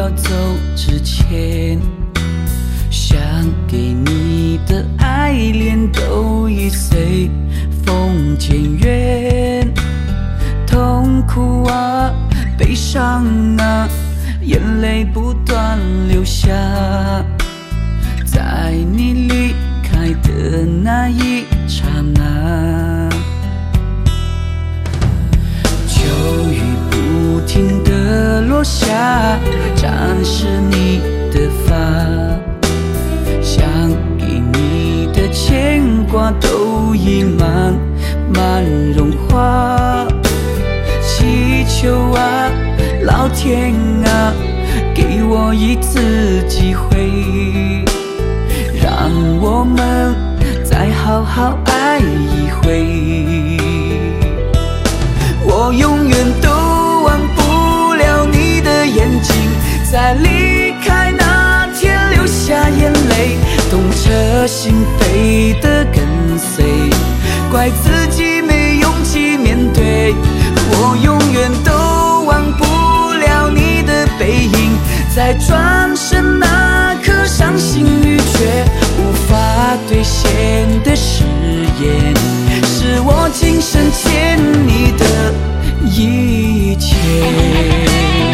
我走之前，想给你的爱恋都已随风渐远。痛苦啊，悲伤啊，眼泪不断流下，在你离开的那一刹那，秋雨不停地落下，沾湿你的发，想给你的牵挂都已慢慢融化。祈求啊，老天啊，给我一次机会，让我们再好好爱一回。我永远都忘不了你的眼睛，在离开那天流下眼泪，痛彻心扉的跟随，怪自己没勇气面对。我永远都忘不了你的背影，在转身那刻伤心欲绝，无法兑现的誓言，是我今生欠你的一切。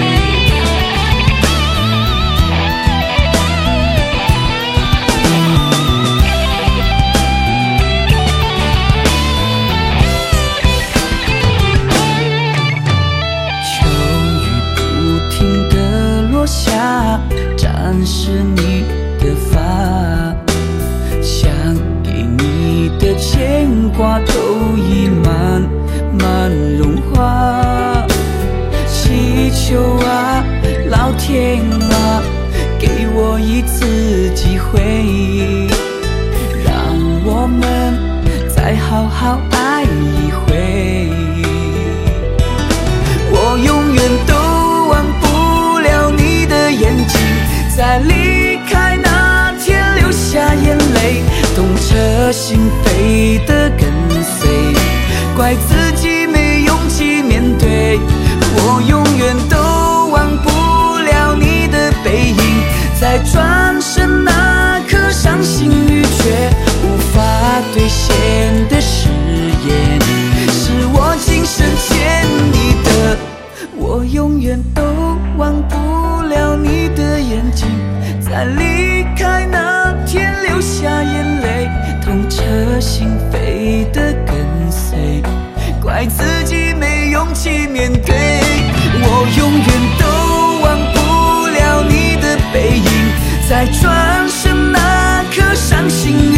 下沾湿你的发，想给你的牵挂都已慢慢融化。祈求啊，老天啊，给我一次机会，让我们再好好爱一回。我永远都忘不了你的眼睛，在离开那天流下眼泪，痛彻心扉的跟随，怪自己没勇气面对。我永远都忘不了你的背影，在转身那刻伤心欲绝，无法兑现的誓言，是我今生欠你的。我永远都忘不了你的眼睛，在离开那天流下眼泪，痛彻心扉的跟随，怪自己没勇气面对。我永远都忘不了你的背影，在转身那刻伤心